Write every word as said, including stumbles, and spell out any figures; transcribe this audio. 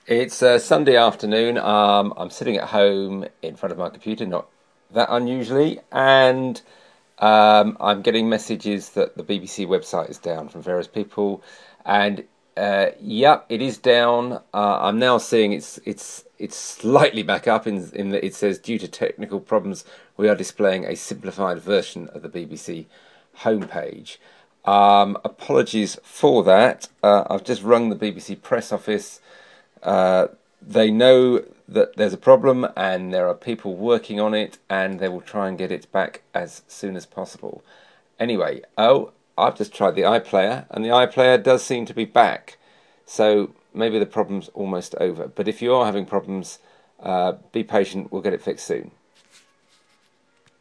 It's a Sunday afternoon. Um, I'm sitting at home in front of my computer, not that unusually, and um, I'm getting messages that the B B C website is down from various people, and uh, yep, it is down. Uh, I'm now seeing it's it's it's slightly back up in in that it says due to technical problems, we are displaying a simplified version of the B B C homepage. Um, apologies for that. Uh, I've just rung the B B C press office. Uh, they know that there's a problem and there are people working on it, and they will try and get it back as soon as possible. Anyway, oh, I've just tried the iPlayer, and the iPlayer does seem to be back. So maybe the problem's almost over. But if you are having problems, uh, be patient, we'll get it fixed soon.